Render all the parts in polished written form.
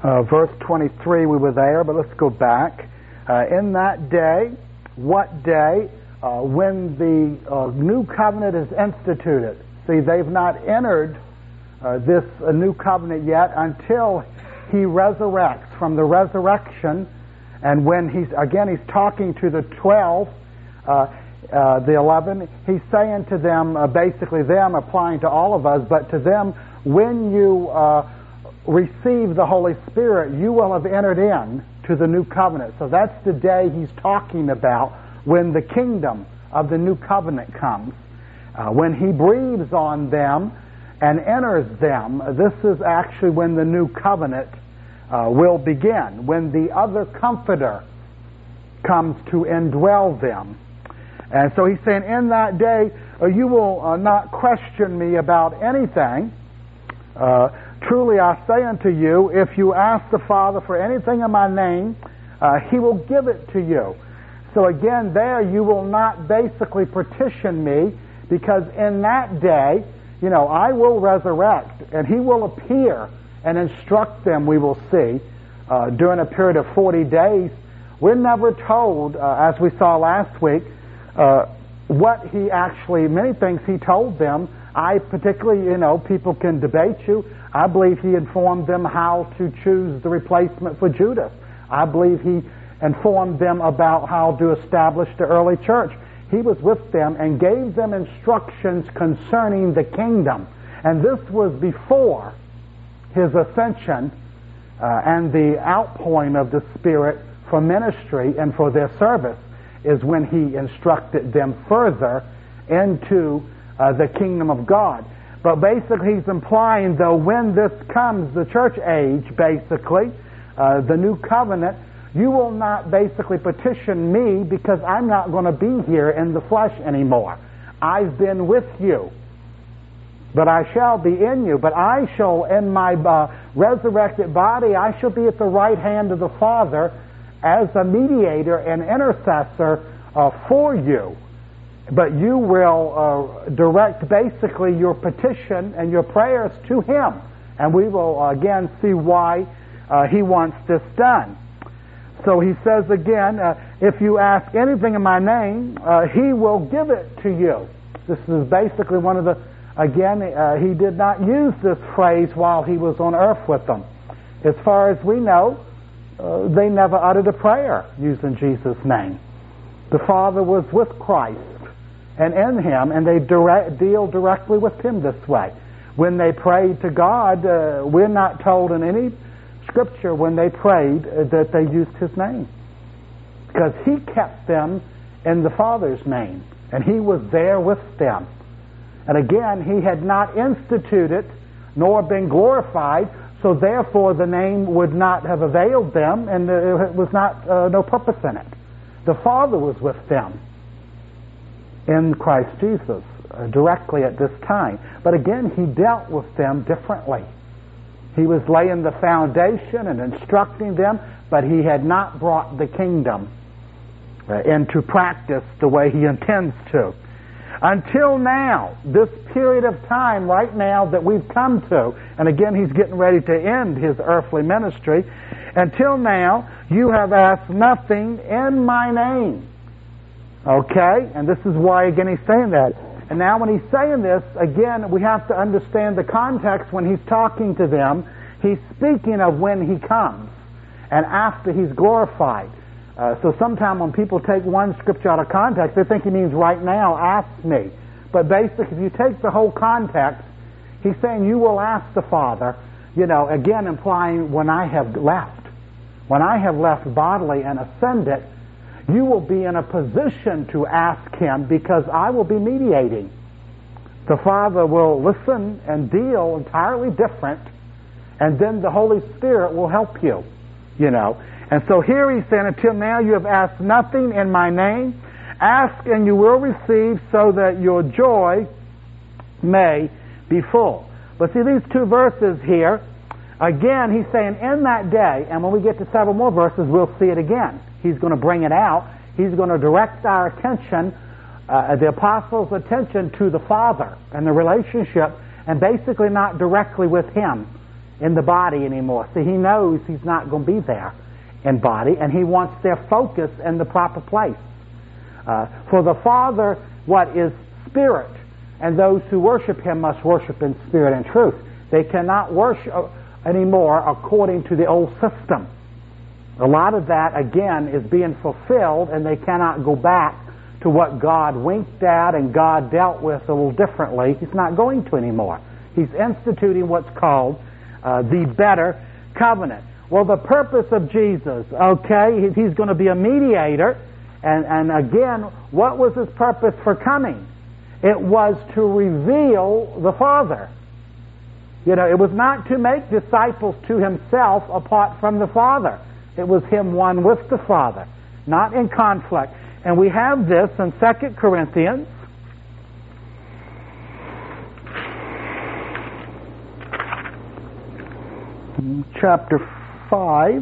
verse 23, we were there, but let's go back. In that day, what day? When the new covenant is instituted. See, they've not entered this new covenant yet until he resurrects. From the resurrection, and when he's talking to the 12, the 11, he's saying to them, basically them applying to all of us, but to them, when you receive the Holy Spirit, you will have entered in to the new covenant. So that's the day he's talking about, when the kingdom of the new covenant comes. When he breathes on them and enters them, this is actually when the new covenant will begin, when the other comforter comes to indwell them. And so he's saying, in that day, you will not question me about anything. Truly I say unto you, if you ask the Father for anything in my name, he will give it to you. So again, there you will not basically petition me, because in that day, I will resurrect, and he will appear and instruct them, we will see, during a period of 40 days. We're never told, as we saw last week, what he actually, many things he told them. I particularly, people can debate you. I believe he informed them how to choose the replacement for Judas. I believe he informed them about how to establish the early church. He was with them and gave them instructions concerning the kingdom. And this was before his ascension and the outpouring of the Spirit for ministry and for their service, is when he instructed them further into the kingdom of God. But basically he's implying, though, when this comes, the church age, basically, the new covenant, you will not basically petition me, because I'm not going to be here in the flesh anymore. I've been with you, but I shall be in you. But I shall, in my resurrected body, I shall be at the right hand of the Father as a mediator and intercessor for you. But you will direct basically your petition and your prayers to him. And we will again see why he wants this done. So he says again, if you ask anything in my name, he will give it to you. This is basically one of the, again, he did not use this phrase while he was on earth with them. As far as we know, they never uttered a prayer using Jesus' name. The Father was with Christ and in him, and they deal directly with him this way. When they prayed to God, we're not told in any Scripture when they prayed that they used his name, because he kept them in the Father's name, and he was there with them. And again, he had not instituted nor been glorified, so therefore the name would not have availed them, and it was not no purpose in it. The Father was with them in Christ Jesus directly at this time. But again, he dealt with them differently. He was laying the foundation and instructing them, but he had not brought the kingdom into practice the way he intends to. Until now, this period of time right now that we've come to, and again he's getting ready to end his earthly ministry, until now you have asked nothing in my name. Okay? And this is why again he's saying that. And now when he's saying this, again, we have to understand the context when he's talking to them. He's speaking of when he comes and after he's glorified. So sometimes when people take one scripture out of context, they think he means right now, ask me. But basically, if you take the whole context, he's saying you will ask the Father, again implying when I have left. When I have left bodily and ascended, you will be in a position to ask him, because I will be mediating. The Father will listen and deal entirely different, and then the Holy Spirit will help you, And so here he's saying, until now you have asked nothing in my name. Ask and you will receive, so that your joy may be full. But see these two verses here, again he's saying in that day, and when we get to several more verses we'll see it again. He's going to bring it out. He's going to direct our attention, the apostles' attention, to the Father and the relationship, and basically not directly with him in the body anymore. See, he knows he's not going to be there in body, and he wants their focus in the proper place. For the Father, what is spirit, and those who worship him must worship in spirit and truth. They cannot worship anymore according to the old system. A lot of that, again, is being fulfilled, and they cannot go back to what God winked at and God dealt with a little differently. He's not going to anymore. He's instituting what's called the better covenant. Well, the purpose of Jesus, okay, he's going to be a mediator, and again, what was his purpose for coming? It was to reveal the Father. You know, it was not to make disciples to himself apart from the Father. It was him one with the Father, not in conflict. And we have this in 2 Corinthians. Chapter 5.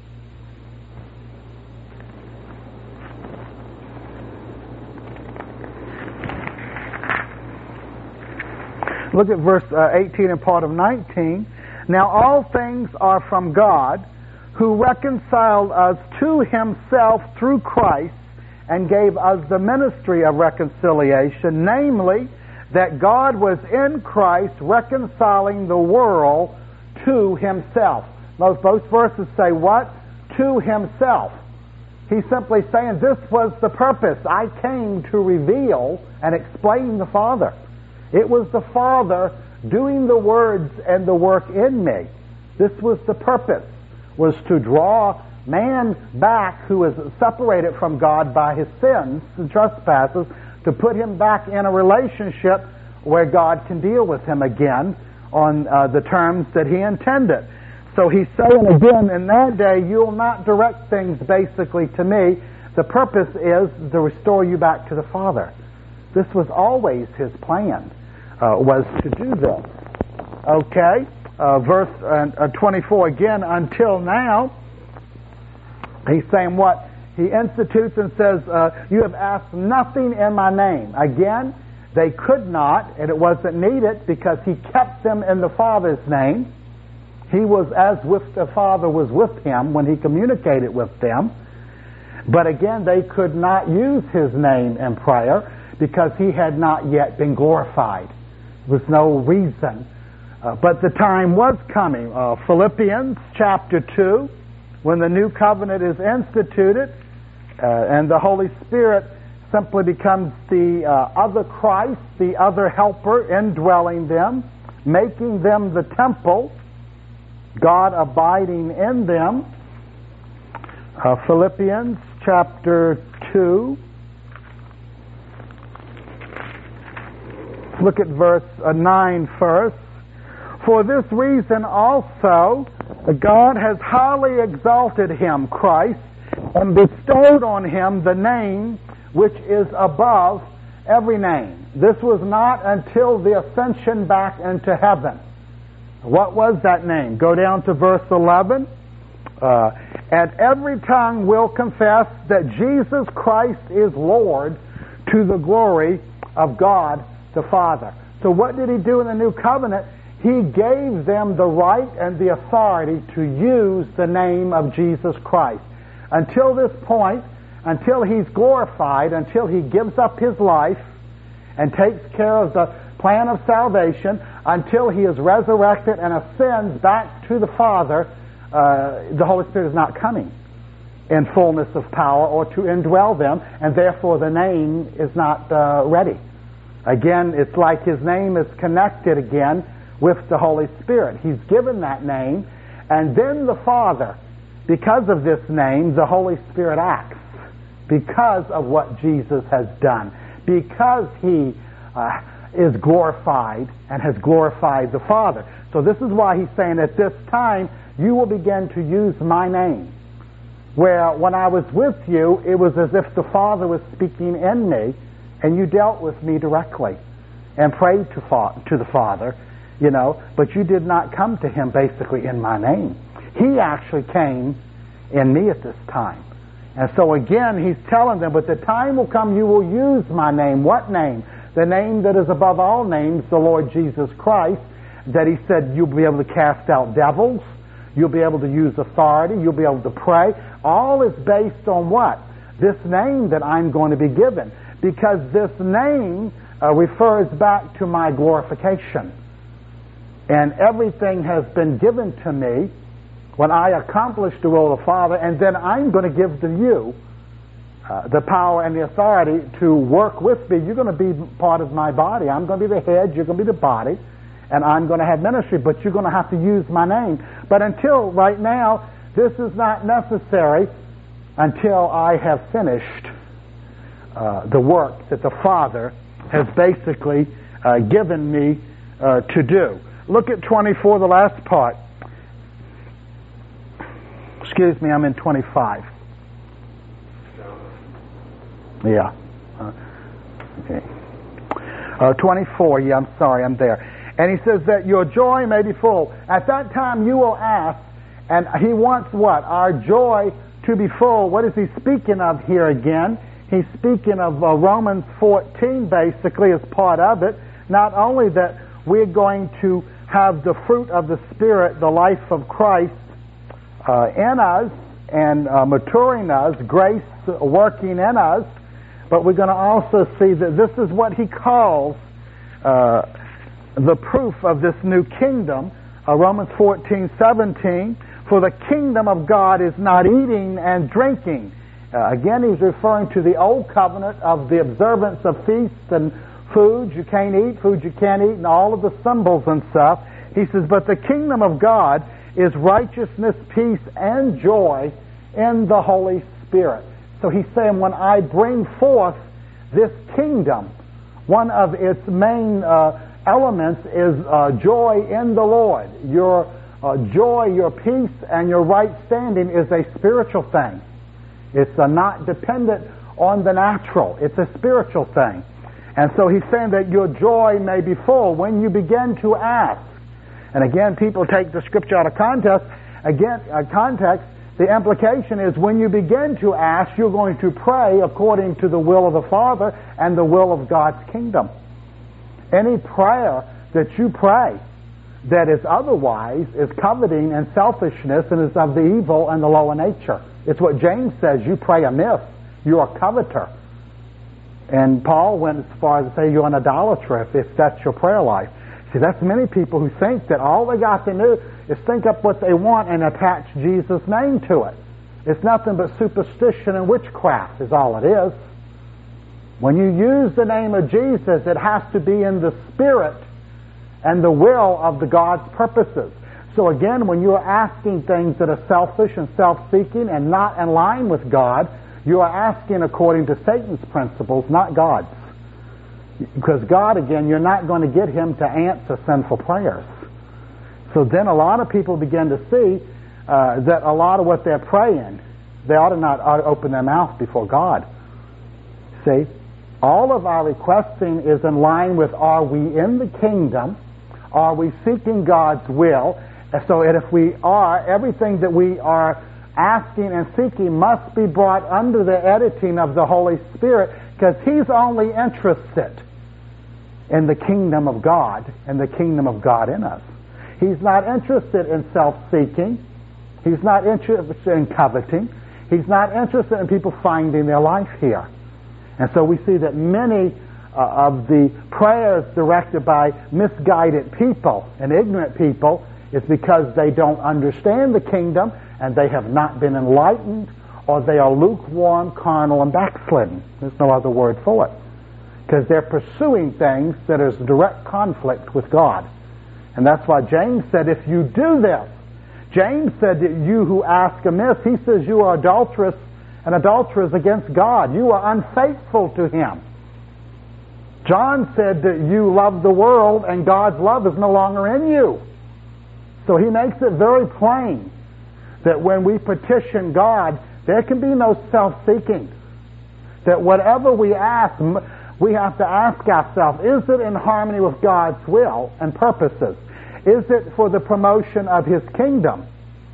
Look at verse 18 and part of 19. Now all things are from God, who reconciled us to himself through Christ and gave us the ministry of reconciliation, namely, that God was in Christ reconciling the world to himself. Both verses say what? To himself. He's simply saying this was the purpose. I came to reveal and explain the Father. It was the Father doing the words and the work in me. This was the purpose, was to draw man back who is separated from God by his sins and trespasses, to put him back in a relationship where God can deal with him again on the terms that he intended. So he's saying again, in that day you'll not direct things basically to me. The purpose is to restore you back to the Father. This was always his plan, was to do this. Okay, verse 24 again, until now, he's saying what? He institutes and says, you have asked nothing in my name. Again, they could not, and it wasn't needed because he kept them in the Father's name. He was as if the Father was with him when he communicated with them. But again, they could not use his name in prayer because he had not yet been glorified. There was no reason. But the time was coming. Philippians chapter 2, when the new covenant is instituted, and the Holy Spirit simply becomes the other Christ, the other helper indwelling them, making them the temple, God abiding in them. Philippians chapter 2. Look at verse 9 first. For this reason also God has highly exalted him, Christ, and bestowed on him the name which is above every name. This was not until the ascension back into heaven. What was that name? Go down to verse 11. And every tongue will confess that Jesus Christ is Lord, to the glory of God the Father. So what did he do in the new covenant? He gave them the right and the authority to use the name of Jesus Christ. Until this point, until he's glorified, until he gives up his life and takes care of the plan of salvation, until he is resurrected and ascends back to the Father, the Holy Spirit is not coming in fullness of power or to indwell them, and therefore the name is not ready. Again, it's like his name is connected again with the Holy Spirit. He's given that name, and then the Father, because of this name, the Holy Spirit acts because of what Jesus has done, because he is glorified and has glorified the Father. So this is why he's saying at this time you will begin to use my name. Where when I was with you, it was as if the Father was speaking in me, and you dealt with me directly and prayed to the Father, you know, but you did not come to him basically in my name. He actually came in me at this time. And so again, he's telling them, but the time will come you will use my name. What name? The name that is above all names, the Lord Jesus Christ. that he said you'll be able to cast out devils, you'll be able to use authority, you'll be able to pray. All is based on what? This name that I'm going to be given. Because this name refers back to my glorification. And everything has been given to me when I accomplish the will of the Father, and then I'm going to give to you the power and the authority to work with me. You're going to be part of my body. I'm going to be the head, you're going to be the body, and I'm going to have ministry, but you're going to have to use my name. But until right now, this is not necessary until I have finished the work that the Father has basically given me to do. Look at 24, the last part. Excuse me, I'm in 25. Yeah. Okay. 24, yeah, I'm sorry, I'm there. And he says that your joy may be full. At that time you will ask, and he wants what? Our joy to be full. What is he speaking of here again? He's speaking of Romans 14 basically as part of it. Not only that we're going to have the fruit of the Spirit, the life of Christ in us and maturing us, grace working in us, but we're going to also see that this is what he calls the proof of this new kingdom. Romans 14:17, for the kingdom of God is not eating and drinking. Again, he's referring to the old covenant of the observance of feasts and foods you can't eat, foods you can't eat, and all of the symbols and stuff. He says, but the kingdom of God is righteousness, peace, and joy in the Holy Spirit. So he's saying, when I bring forth this kingdom, one of its main elements is joy in the Lord. Your joy, your peace, and your right standing is a spiritual thing. It's not dependent on the natural. It's a spiritual thing. And so he's saying that your joy may be full when you begin to ask. And again, people take the scripture out of context. Context, the implication is when you begin to ask, you're going to pray according to the will of the Father and the will of God's kingdom. Any prayer that you pray that is otherwise is coveting and selfishness and is of the evil and the lower nature. It's what James says, you pray amiss, you're a coveter. And Paul went as far as to say you're an idolater if that's your prayer life. See, that's many people who think that all they got to do is think up what they want and attach Jesus' name to it. It's nothing but superstition and witchcraft is all it is. When you use the name of Jesus, it has to be in the spirit and the will of the God's purposes. So again, when you're asking things that are selfish and self-seeking and not in line with God, you are asking according to Satan's principles, not God's. Because God, again, you're not going to get him to answer sinful prayers. So then a lot of people begin to see that a lot of what they're praying, they ought to open their mouth before God. See, all of our requesting is in line with, are we in the kingdom? Are we seeking God's will? So if we are, everything that we are asking and seeking must be brought under the editing of the Holy Spirit, because he's only interested in the kingdom of God and the kingdom of God in us. He's not interested in self-seeking. He's not interested in coveting. He's not interested in people finding their life here. And so we see that many of the prayers directed by misguided people and ignorant people is because they don't understand the kingdom and they have not been enlightened, or they are lukewarm, carnal, and backslidden. There's no other word for it. Because they're pursuing things that is direct conflict with God. And that's why James said, if you do this, James said that you who ask amiss, he says you are adulterous and adulterers against God. You are unfaithful to him. John said that you love the world and God's love is no longer in you. So he makes it very plain that when we petition God, there can be no self-seeking. That whatever we ask, we have to ask ourselves, is it in harmony with God's will and purposes? Is it for the promotion of his kingdom?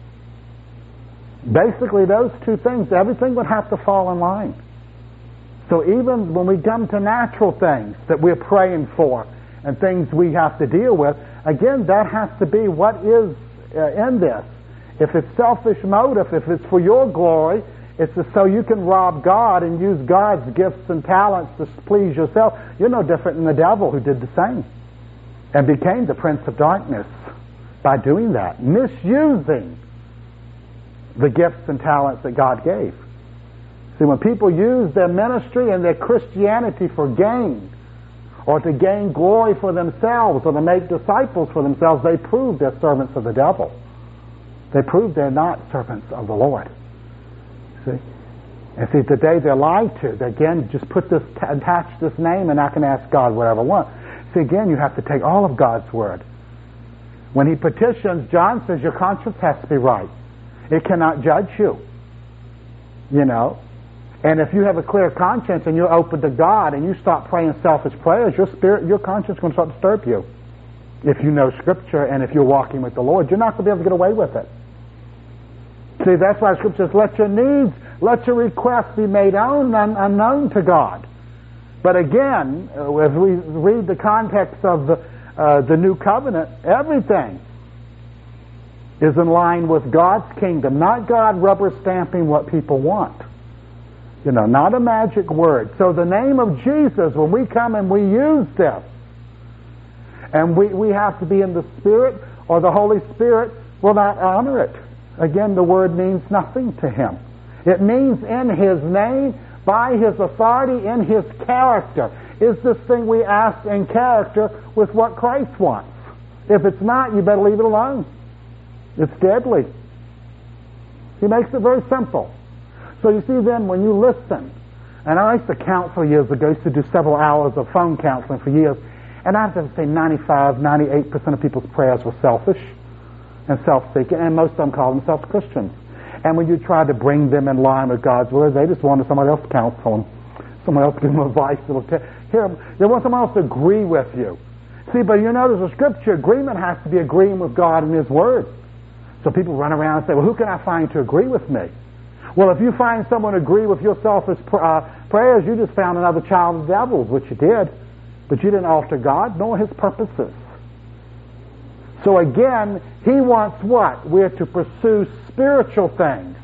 Basically, those two things, everything would have to fall in line. So even when we come to natural things that we're praying for and things we have to deal with, again, that has to be what is in this. If it's selfish motive, if it's for your glory, it's so you can rob God and use God's gifts and talents to please yourself. You're no different than the devil, who did the same and became the prince of darkness by doing that, misusing the gifts and talents that God gave. See, when people use their ministry and their Christianity for gain, or to gain glory for themselves, or to make disciples for themselves, they prove they're servants of the devil. They prove they're not servants of the Lord. See? And see, today they're lied to. They, again, just attach this name, and I can ask God whatever I want. See, again, you have to take all of God's word. When he petitions, John says your conscience has to be right. It cannot judge you. You know? And if you have a clear conscience and you're open to God and you stop praying selfish prayers, your conscience is going to start to disturb you. If you know Scripture and if you're walking with the Lord, you're not going to be able to get away with it. See, that's why Scripture says, let your needs, let your requests be made unknown to God. But again, as we read the context of the New Covenant, everything is in line with God's kingdom, not God rubber stamping what people want. You know, not a magic word. So the name of Jesus, when we come and we use this, and we have to be in the Spirit, or the Holy Spirit will not honor it. Again, the word means nothing to him. It means in his name, by his authority, in his character. Is this thing we ask in character with what Christ wants? If it's not, you better leave it alone. It's deadly. He makes it very simple. So you see then, when you listen, and I used to counsel years ago, I used to do several hours of phone counseling for years, and I have to say 98% of people's prayers were selfish and self-seeking, and most of them call themselves Christians. And when you try to bring them in line with God's word, they just wanted somebody else to counsel them, someone else to give them advice. They want someone else to agree with you. See, but you notice the Scripture, agreement has to be agreeing with God and his word. So people run around and say, well, who can I find to agree with me? Well, if you find someone to agree with your selfish prayers, you just found another child of the devil's, which you did. But you didn't alter God, nor his purposes. So again, he wants what? We're to pursue spiritual things.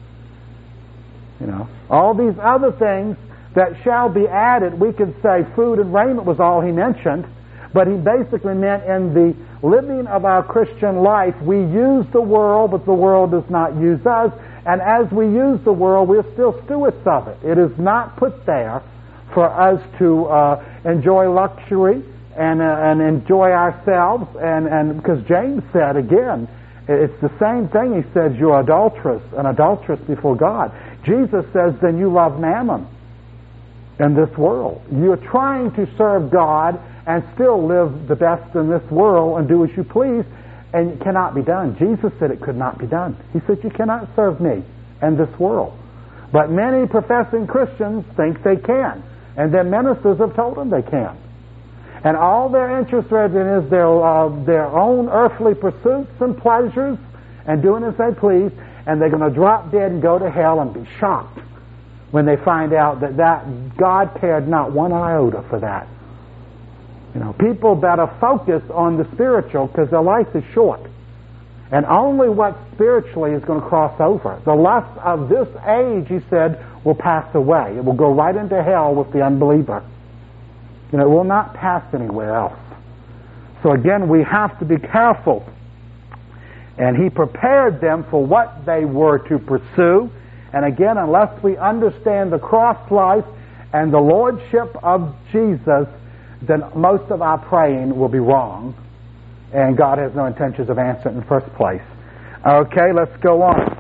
You know, all these other things that shall be added, we could say food and raiment was all he mentioned, but he basically meant in the living of our Christian life, we use the world, but the world does not use us. And as we use the world, we're still stewards of it. It is not put there for us to enjoy luxury and enjoy ourselves. And because James said, again, it's the same thing. He says, you're an adulteress before God. Jesus says, then you love mammon in this world. You're trying to serve God and still live the best in this world and do as you please. And it cannot be done. Jesus said it could not be done. He said, you cannot serve me and this world. But many professing Christians think they can. And their ministers have told them they can. And all they're interested in is their own earthly pursuits and pleasures and doing as they please. And they're going to drop dead and go to hell and be shocked when they find out that God cared not one iota for that. You know, people better focus on the spiritual because their life is short. And only what spiritually is going to cross over. The lust of this age, he said, will pass away. It will go right into hell with the unbeliever. You know, it will not pass anywhere else. So again, we have to be careful. And he prepared them for what they were to pursue. And again, unless we understand the cross life and the lordship of Jesus, then most of our praying will be wrong, and God has no intentions of answering in the first place. Okay, let's go on.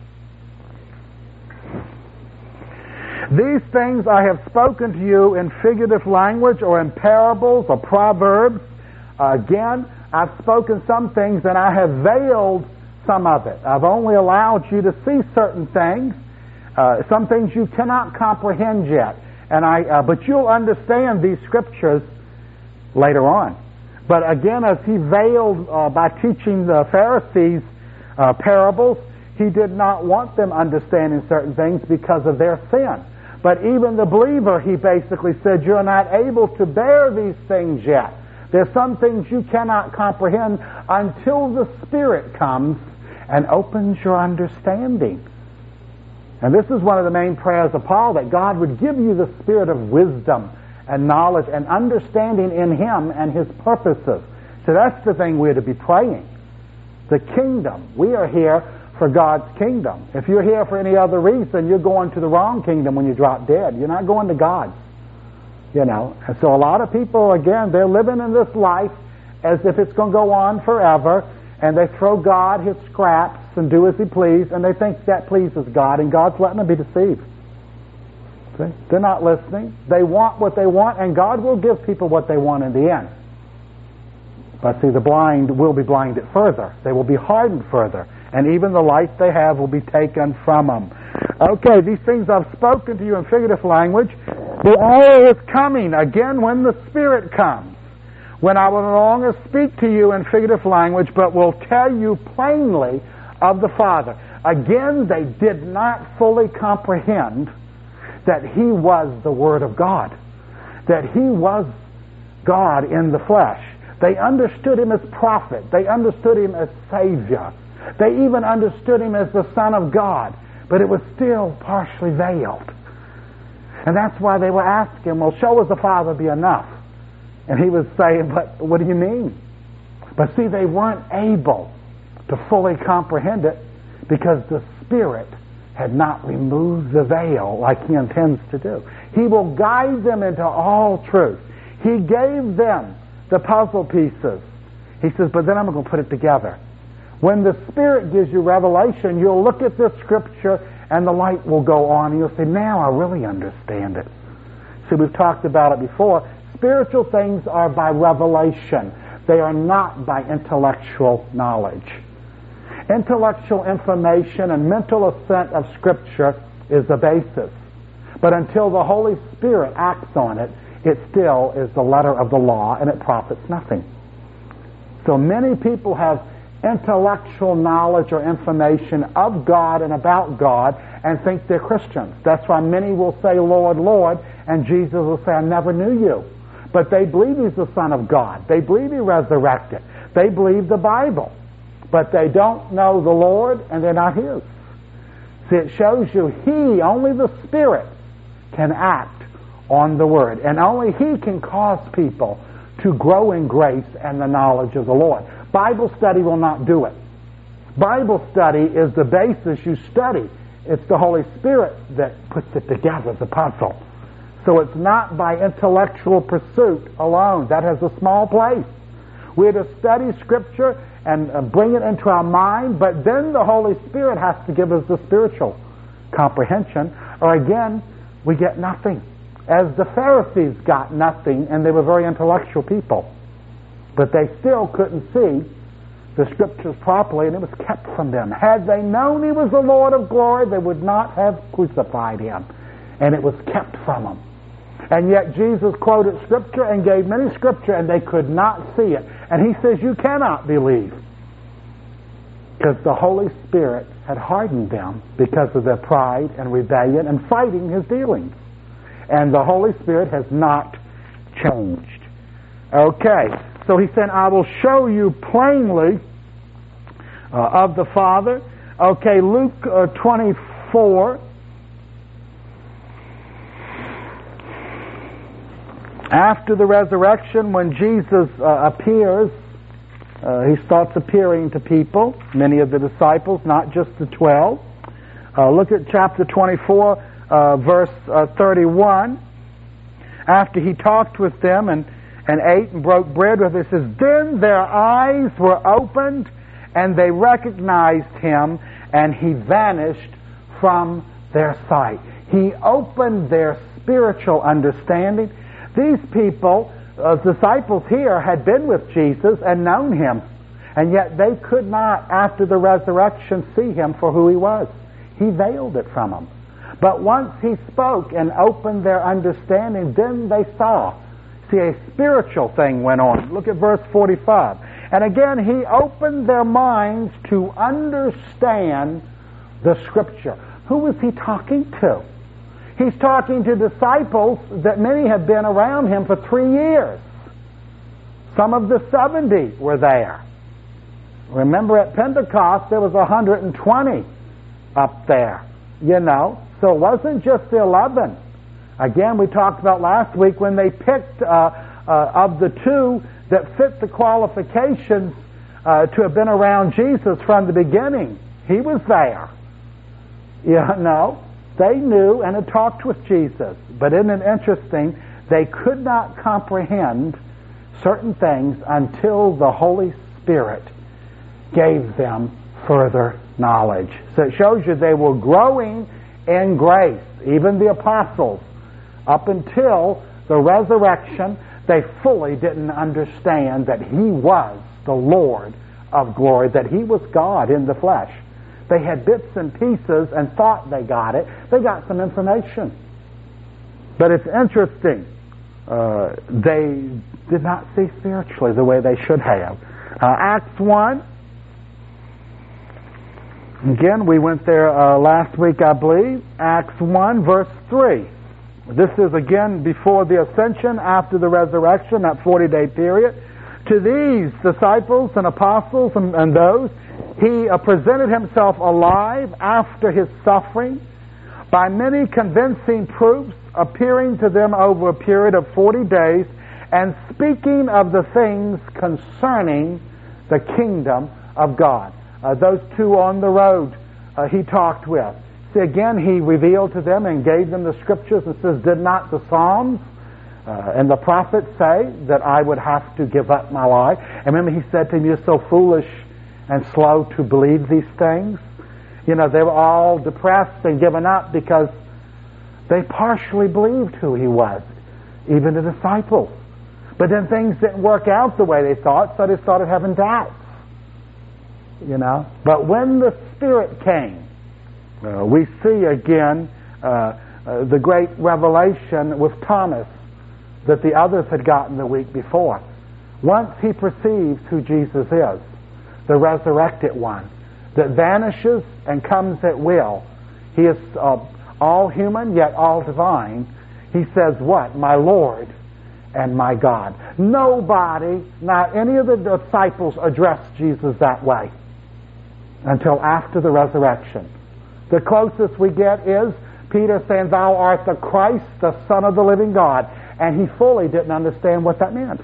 These things I have spoken to you in figurative language or in parables or proverbs. Again, I've spoken some things and I have veiled some of it. I've only allowed you to see certain things. Some things you cannot comprehend yet. But you'll understand these scriptures later on. But again, as he veiled by teaching the Pharisees parables, he did not want them understanding certain things because of their sin. But even the believer, he basically said, you're not able to bear these things yet There's some things you cannot comprehend until the Spirit comes and opens your understanding. And this is one of the main prayers of Paul, that God would give you the spirit of wisdom and knowledge and understanding in Him and His purposes. So that's the thing we're to be praying. The kingdom. We are here for God's kingdom. If you're here for any other reason, you're going to the wrong kingdom when you drop dead. You're not going to God's. You know. And so a lot of people, again, they're living in this life as if it's going to go on forever, and they throw God his scraps and do as he pleases, and they think that pleases God, and God's letting them be deceived. See? They're not listening. They want what they want, and God will give people what they want in the end. But see, the blind will be blinded further. They will be hardened further, and even the light they have will be taken from them. Okay, these things I've spoken to you in figurative language. The hour is coming, again, when the Spirit comes, when I will no longer speak to you in figurative language, but will tell you plainly of the Father. Again, they did not fully comprehend that He was the Word of God, that He was God in the flesh. They understood Him as prophet. They understood Him as Savior. They even understood Him as the Son of God, but it was still partially veiled. And that's why they were asking, well, show us the Father be enough. And He was saying, but what do you mean? But see, they weren't able to fully comprehend it because the Spirit had not removed the veil like He intends to do. He will guide them into all truth. He gave them the puzzle pieces. He says, but then I'm going to put it together. When the Spirit gives you revelation, you'll look at this Scripture and the light will go on and you'll say, now I really understand it. See, we've talked about it before. Spiritual things are by revelation. They are not by intellectual knowledge. Intellectual information and mental assent of Scripture is the basis. But until the Holy Spirit acts on it, it still is the letter of the law and it profits nothing. So many people have intellectual knowledge or information of God and about God and think they're Christians. That's why many will say, Lord, Lord, and Jesus will say, I never knew you. But they believe He's the Son of God. They believe He resurrected. They believe the Bible. But they don't know the Lord and they're not His. See, it shows you He, only the Spirit, can act on the Word. And only He can cause people to grow in grace and the knowledge of the Lord. Bible study will not do it. Bible study is the basis you study. It's the Holy Spirit that puts it together, the puzzle. So it's not by intellectual pursuit alone. That has a small place. We're to study Scripture and bring it into our mind, but then the Holy Spirit has to give us the spiritual comprehension, or again, we get nothing. As the Pharisees got nothing, and they were very intellectual people, but they still couldn't see the Scriptures properly, and it was kept from them. Had they known He was the Lord of glory, they would not have crucified Him, and it was kept from them. And yet Jesus quoted Scripture and gave many Scripture, and they could not see it. And He says, you cannot believe, because the Holy Spirit had hardened them because of their pride and rebellion and fighting His dealings. And the Holy Spirit has not changed. Okay, so He said, I will show you plainly of the Father. Okay, Luke 24. After the resurrection, when Jesus appears, He starts appearing to people, many of the disciples, not just the 12. Look at chapter 24, verse 31. After He talked with them and ate and broke bread with them, it says, then their eyes were opened and they recognized Him, and He vanished from their sight. He opened their spiritual understanding. These people, disciples here, had been with Jesus and known Him, and yet they could not, after the resurrection, see Him for who He was. He veiled it from them. But once He spoke and opened their understanding, then they saw. See, a spiritual thing went on. Look at verse 45. And again, He opened their minds to understand the Scripture. Who was He talking to? He's talking to disciples that many have been around Him for 3 years. Some of the 70 were there. Remember, at Pentecost, there was 120 up there, you know. So it wasn't just the 11. Again, we talked about last week when they picked of the two that fit the qualifications to have been around Jesus from the beginning. He was there. You know, they knew and had talked with Jesus. But isn't it interesting? They could not comprehend certain things until the Holy Spirit gave them further knowledge. So it shows you they were growing in grace. Even the apostles, up until the resurrection, they fully didn't understand that He was the Lord of glory, that He was God in the flesh. They had bits and pieces and thought they got it. They got some information. But it's interesting. They did not see spiritually the way they should have. Acts 1. Again, we went there last week, I believe. Acts 1, verse 3. This is again before the ascension, after the resurrection, that 40-day period. To these disciples and apostles and those, He presented Himself alive after His suffering by many convincing proofs, appearing to them over a period of 40 days and speaking of the things concerning the kingdom of God. Those two on the road He talked with. See, again, He revealed to them and gave them the scriptures and says, did not the Psalms and the prophets say that I would have to give up my life? And remember He said to them, you're so foolish and slow to believe these things. You know, they were all depressed and given up because they partially believed who He was, even the disciples. But then things didn't work out the way they thought, so they started having doubts. You know, but when the Spirit came, we see again the great revelation with Thomas that the others had gotten the week before. Once he perceives who Jesus is, the resurrected one, that vanishes and comes at will. He is all human, yet all divine. He says what? My Lord and my God. Nobody, not any of the disciples, addressed Jesus that way until after the resurrection. The closest we get is Peter saying, thou art the Christ, the Son of the living God. And he fully didn't understand what that meant.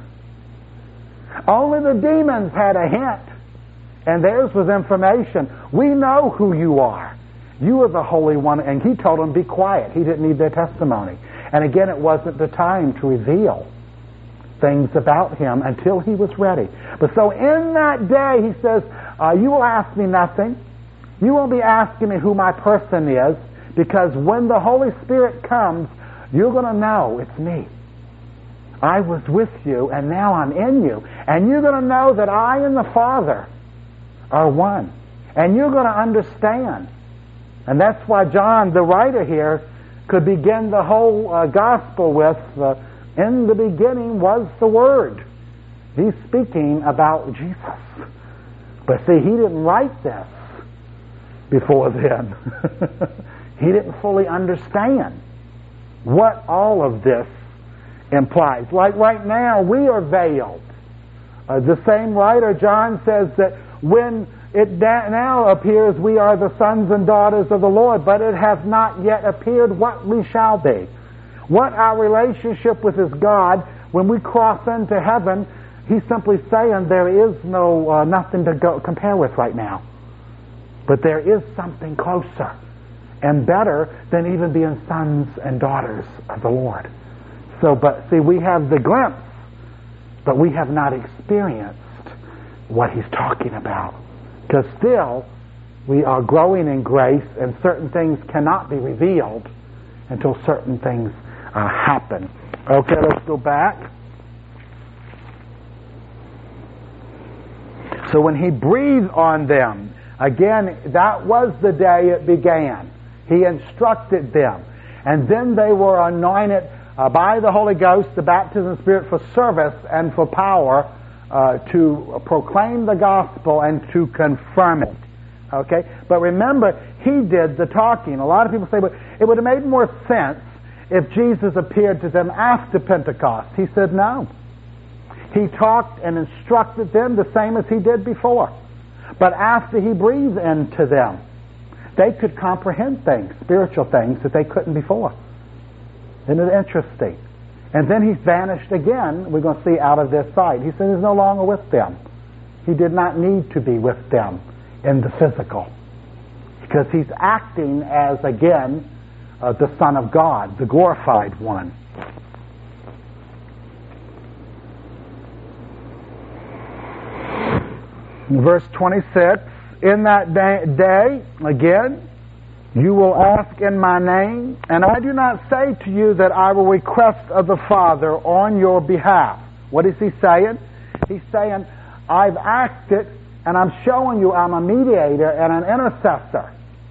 Only the demons had a hint, and theirs was information. We know who you are. You are the Holy One. And he told them, be quiet. He didn't need their testimony. And again, it wasn't the time to reveal things about him until he was ready. But so in that day, he says, you will ask me nothing. You won't be asking me who my person is, because when the Holy Spirit comes, you're going to know it's me. I was with you, and now I'm in you. And you're going to know that I and the Father are one. And you're going to understand. And that's why John, the writer here, could begin the whole gospel with, in the beginning was the Word. He's speaking about Jesus. But see, he didn't write this before then. He didn't fully understand what all of this implies. Like right now, we are veiled. The same writer, John, says that when it now appears we are the sons and daughters of the Lord, but it has not yet appeared what we shall be. What our relationship with is God, when we cross into heaven, he's simply saying there is nothing to compare with right now. But there is something closer and better than even being sons and daughters of the Lord. So, but see, we have the glimpse, but we have not experienced what he's talking about. Because still, we are growing in grace, and certain things cannot be revealed until certain things happen. Okay, let's go back. So when he breathed on them, again, that was the day it began. He instructed them. And then they were anointed by the Holy Ghost, the baptism of the Spirit, for service and for power to proclaim the gospel and to confirm it. Okay? But remember, he did the talking. A lot of people say, but it would have made more sense if Jesus appeared to them after Pentecost. He said no. He talked and instructed them the same as he did before. But after he breathed into them, they could comprehend things, spiritual things, that they couldn't before. Isn't it interesting? And then he's vanished again, we're going to see, out of their sight. He said he's no longer with them. He did not need to be with them in the physical, because he's acting as, again, the Son of God, the glorified one. Verse 26, in that day, again, you will ask in my name, and I do not say to you that I will request of the Father on your behalf. What is he saying? He's saying, I've acted, and I'm showing you I'm a mediator and an intercessor.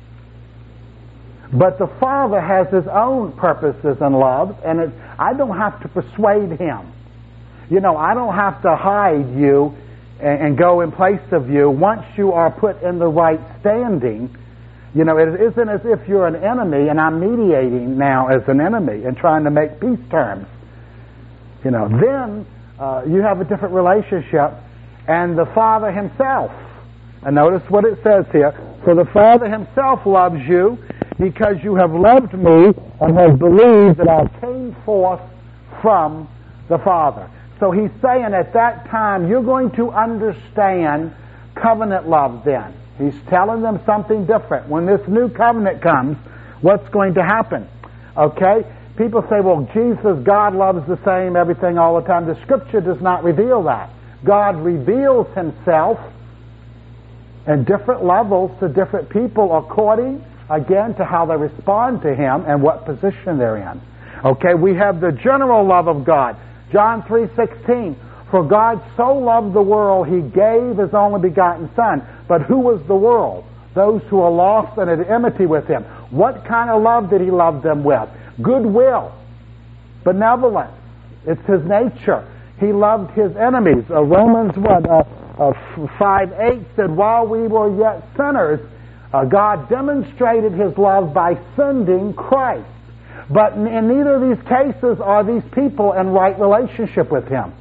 But the Father has his own purposes and loves, and I don't have to persuade him. You know, I don't have to hide you and go in place of you. Once you are put in the right standing, you know, it isn't as if you're an enemy and I'm mediating now as an enemy and trying to make peace terms. You know, then you have a different relationship, and the Father himself, and notice what it says here, for the Father himself loves you because you have loved me and have believed that I came forth from the Father. So he's saying at that time, you're going to understand covenant love then. He's telling them something different. When this new covenant comes, what's going to happen? Okay? People say, well, Jesus, God loves the same, everything all the time. The Scripture does not reveal that. God reveals himself in different levels to different people according, again, to how they respond to him and what position they're in. Okay, we have the general love of God. John 3:16, for God so loved the world, he gave his only begotten Son. But who was the world? Those who are lost and at enmity with him. What kind of love did he love them with? Goodwill, benevolence. It's his nature. He loved his enemies. Romans 5:8 said, while we were yet sinners, God demonstrated his love by sending Christ. But in neither of these cases are these people in right relationship with him.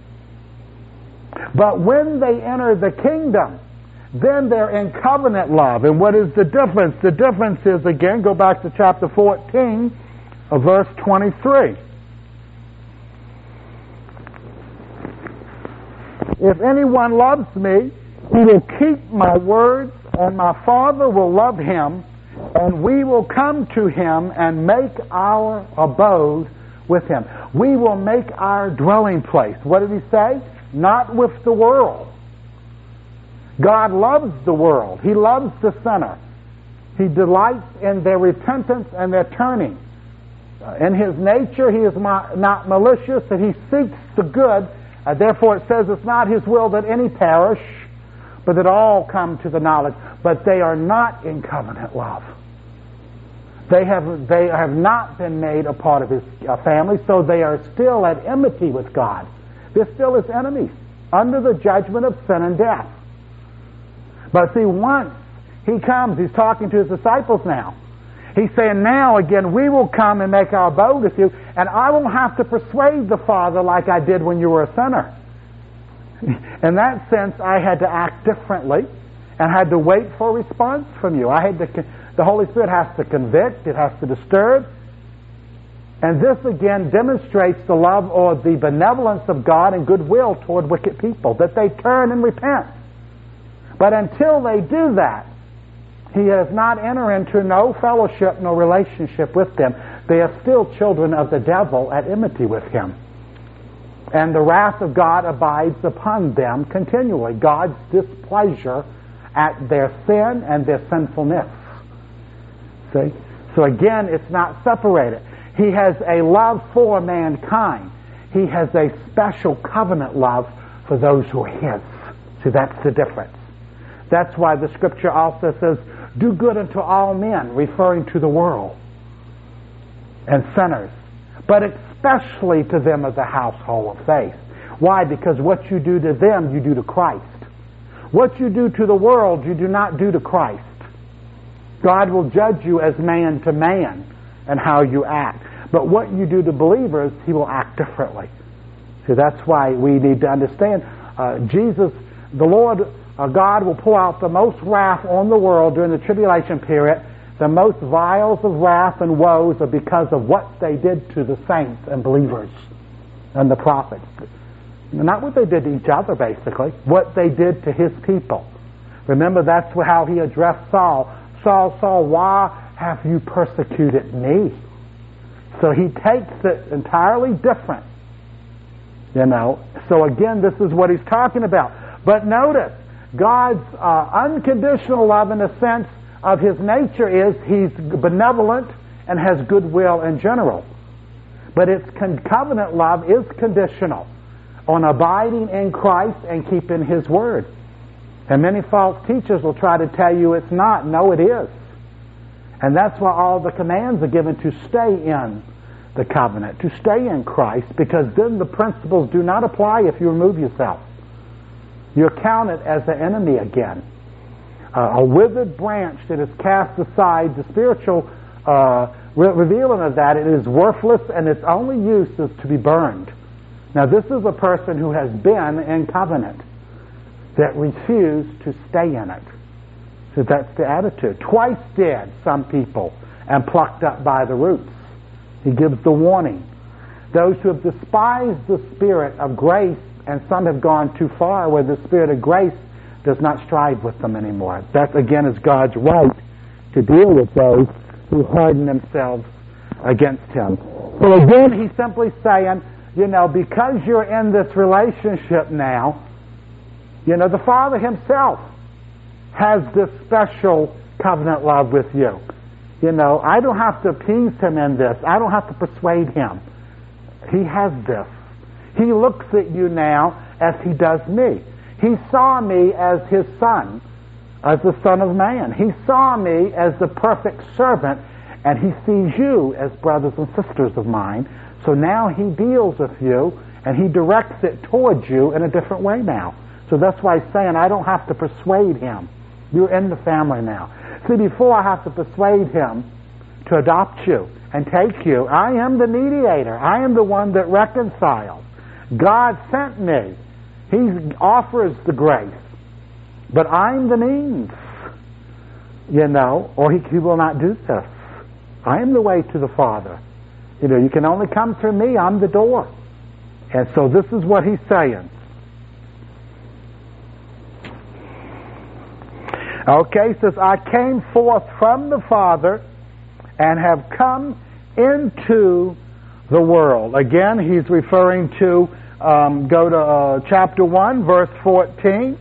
But when they enter the kingdom, then they're in covenant love. And what is the difference? The difference is, again, go back to chapter 14, verse 23. If anyone loves me, he will keep my words, and my Father will love him, and we will come to him and make our abode with him. We will make our dwelling place. What did he say? Not with the world. God loves the world. He loves the sinner. He delights in their repentance and their turning. In his nature, he is not malicious, and he seeks the good. Therefore, it says it's not his will that any perish, but that all come to the knowledge. But they are not in covenant love. They have not been made a part of his family, so they are still at enmity with God. They're still his enemies, under the judgment of sin and death. But see, once he comes, he's talking to his disciples now. He's saying, now again, we will come and make our abode with you, and I won't have to persuade the Father like I did when you were a sinner. In that sense, I had to act differently and had to wait for a response from you. The Holy Spirit has to convict, it has to disturb. And this again demonstrates the love or the benevolence of God and goodwill toward wicked people, that they turn and repent. But until they do that, he has not entered into no fellowship, no relationship with them. They are still children of the devil at enmity with him. And the wrath of God abides upon them continually. God's displeasure at their sin and their sinfulness. See? So again, it's not separated. He has a love for mankind. He has a special covenant love for those who are his. See, that's the difference. That's why the Scripture also says, do good unto all men, referring to the world and sinners, but especially to them of the household of faith. Why? Because what you do to them, you do to Christ. What you do to the world, you do not do to Christ. God will judge you as man to man and how you act. But what you do to believers, he will act differently. So that's why we need to understand Jesus, the Lord God will pour out the most wrath on the world during the tribulation period. The most vials of wrath and woes are because of what they did to the saints and believers and the prophets. Not what they did to each other, basically. What they did to His people. Remember, that's how He addressed Saul. Saul, Saul, why have you persecuted me? So He takes it entirely different. So again, this is what He's talking about. But notice, God's unconditional love in the sense of His nature is He's benevolent and has goodwill in general. But its covenant love is conditional on abiding in Christ and keeping His Word. And many false teachers will try to tell you it's not. No, it is. And that's why all the commands are given to stay in the covenant, to stay in Christ, because then the principles do not apply if you remove yourself. You're counted as an enemy again. A withered branch that is cast aside, the spiritual revealing of that, it is worthless and its only use is to be burned. Now this is a person who has been in covenant that refused to stay in it. So that's the attitude. Twice dead, some people, and plucked up by the roots. He gives the warning. Those who have despised the Spirit of grace, and some have gone too far where the Spirit of grace does not strive with them anymore. That again is God's right to deal with those who harden themselves against Him. So again, He's simply saying, because you're in this relationship now, the Father Himself has this special covenant love with you. I don't have to appease Him in this. I don't have to persuade Him. He has this. He looks at you now as He does me. He saw me as His Son, as the Son of Man. He saw me as the perfect servant, and He sees you as brothers and sisters of mine. So now He deals with you, and He directs it towards you in a different way now. So that's why He's saying, I don't have to persuade Him. You're in the family now. See, before I have to persuade Him to adopt you and take you, I am the mediator. I am the one that reconciles. God sent me. He offers the grace. But I'm the means, or He will not do this. I am the way to the Father. You can only come through me. I'm the door. And so this is what He's saying. Okay, he says, I came forth from the Father and have come into the world. Again, he's referring to, go to chapter 1, verse 14.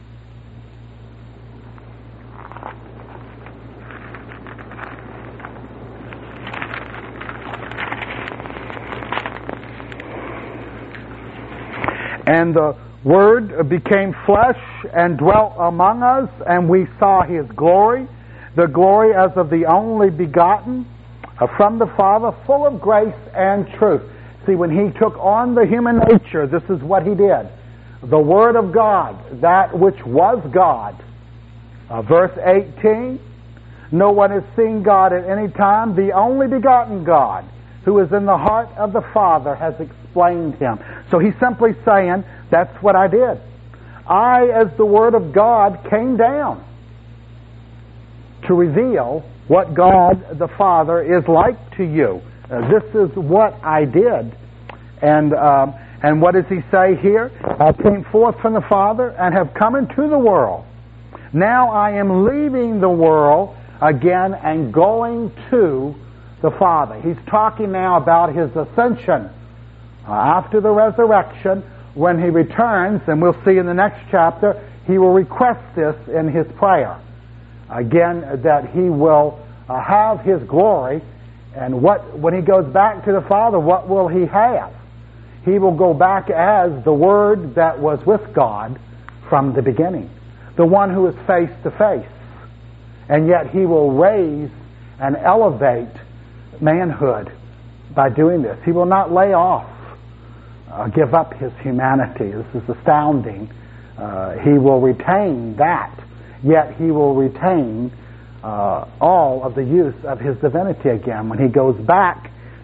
And the Word became flesh and dwelt among us, and we saw His glory, the glory as of the only begotten from the Father, full of grace and truth. See, when He took on the human nature, this is what He did. The Word of God, that which was God. Verse 18, no one has seen God at any time. The only begotten God, who is in the heart of the Father, has explained Him. So He's simply saying, that's what I did. I, as the Word of God, came down to reveal what God the Father is like to you. This is what I did. And what does He say here? I came forth from the Father and have come into the world. Now I am leaving the world again and going to the Father. He's talking now about His ascension. After the resurrection, when He returns, and we'll see in the next chapter, He will request this in His prayer. Again, that He will have His glory, and when He goes back to the Father, what will He have? He will go back as the Word that was with God from the beginning, the one who is face to face, and yet He will raise and elevate manhood by doing this. He will not lay off, give up His humanity. This is astounding. He will retain that, yet He will retain all of the use of His divinity again when He goes back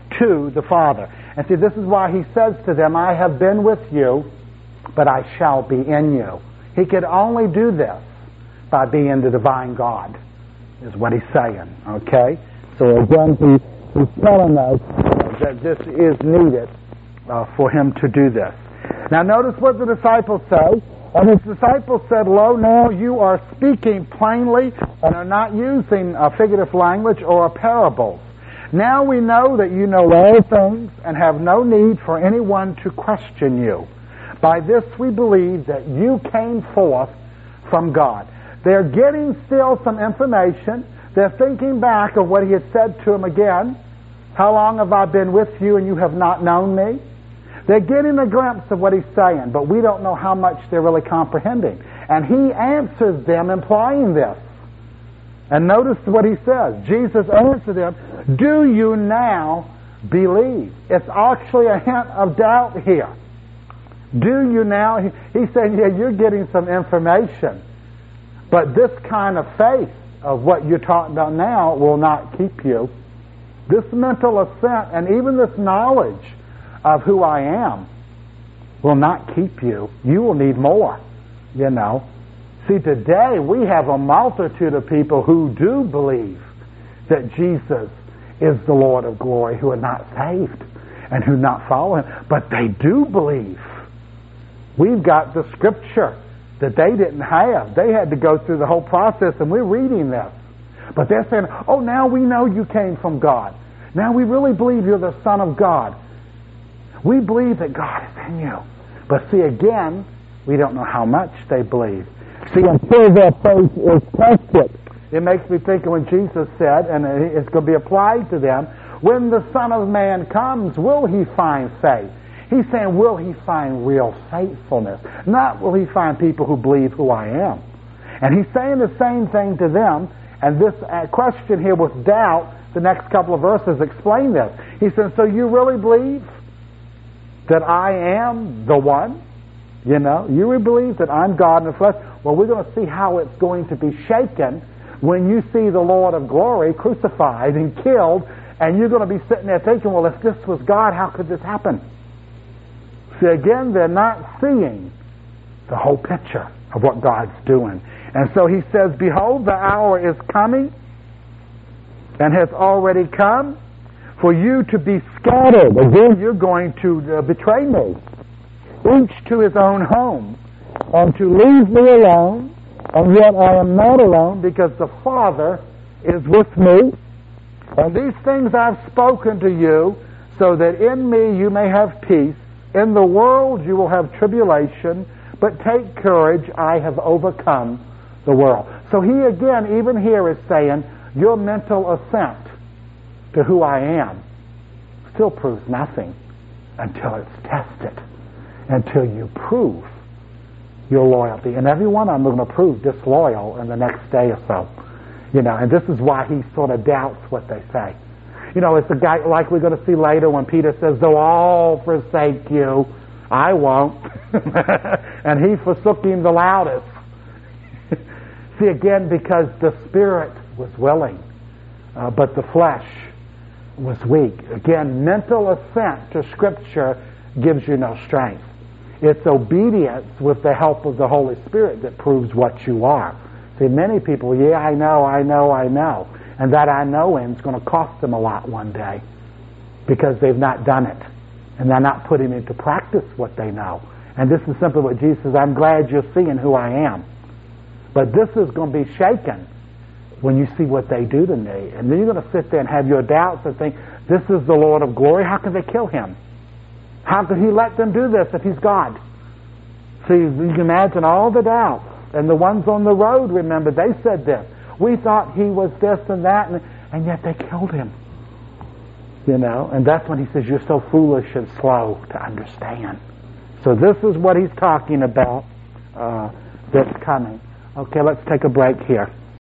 to the Father. And see, this is why he says to them, I have been with you, but I shall be in you. He could only do this by being the divine God, is what he's saying. Okay? So again, he's telling us that this is needed for him to do this. Now notice what the disciples say. And his disciples said, Lo, now you are speaking plainly and are not using figurative language or parables. Now we know that you know all things and have no need for anyone to question you. By this we believe that you came forth from God. They're getting still some information. They're thinking back of what he had said to them again. How long have I been with you and you have not known me? They're getting a glimpse of what he's saying, but we don't know how much they're really comprehending. And he answers them implying this. And notice what he says. Jesus answered them, do you now believe? It's actually a hint of doubt here. Do you now? He's saying, yeah, you're getting some information. But this kind of faith of what you're talking about now will not keep you. This mental assent and even this knowledge of who I am will not keep you. You will need more, you know. See, today we have a multitude of people who do believe that Jesus is the Lord of glory, who are not saved and who not follow him, but they do believe. We've got the scripture that they didn't have. They had to go through the whole process, and we're reading this. But they're saying, oh, now we know you came from God. Now we really believe you're the Son of God. We believe that God is in you. But see, again, we don't know how much they believe. See, until their faith is tested. It makes me think of when Jesus said, and it's going to be applied to them, when the Son of Man comes, will he find faith? He's saying, will he find real faithfulness? Not will he find people who believe who I am. And he's saying the same thing to them, and this question here with doubt, the next couple of verses explain this. He says, so you really believe that I am the one? You know, you really believe that I'm God in the flesh? Well, we're going to see how it's going to be shaken when you see the Lord of glory crucified and killed, and you're going to be sitting there thinking, well, if this was God, how could this happen? See, again, they're not seeing the whole picture of what God's doing. And so he says, behold, the hour is coming and has already come for you to be scattered. Again, you're going to betray me, each to his own home, and to leave me alone, and yet I am not alone, because the Father is with me. And these things I've spoken to you, so that in me you may have peace. In the world you will have tribulation, but take courage, I have overcome the world. So he again, even here, is saying, your mental assent to who I am still proves nothing until it's tested, until you prove your loyalty. And every one of them are going to prove disloyal in the next day or so. You know, and this is why he sort of doubts what they say. You know, it's a guy like we're going to see later when Peter says, though all forsake you, I won't. And he forsook him the loudest. See, again, because the spirit was willing, but the flesh was weak. Again, mental assent to Scripture gives you no strength. It's obedience with the help of the Holy Spirit that proves what you are. See, many people, yeah, I know. And that I knowing is going to cost them a lot one day because they've not done it. And they're not putting into practice what they know. And this is simply what Jesus says, I'm glad you're seeing who I am. But this is going to be shaken when you see what they do to me. And then you're going to sit there and have your doubts and think, this is the Lord of glory. How can they kill him? How could he let them do this if he's God? See, you can imagine all the doubts. And the ones on the road, remember, they said this. We thought he was this and that, and yet they killed him. You know, and that's when he says, you're so foolish and slow to understand. So this is what he's talking about that's coming. Okay, let's take a break here.